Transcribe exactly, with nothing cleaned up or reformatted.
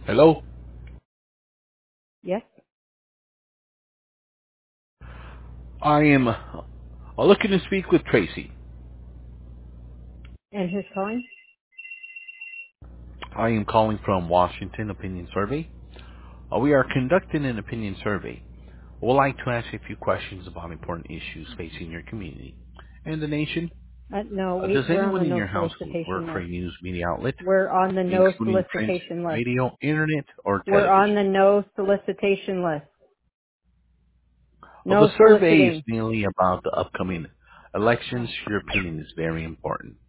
Hello. Yes. I am uh, looking to speak with Tracy. And who's calling? I am calling from Washington Opinion Survey. Uh, we are conducting an opinion survey. We'd like to ask you a few questions about important issues facing your community and the nation. Uh, no, Uh, we, does we're on anyone the in no your household work solicitation for list. a news media outlet, We're on the no including print, solicitation list. radio, internet, or We're on television? the no solicitation list. Well, the No survey is soliciting. mainly about the upcoming elections. Your opinion is very important.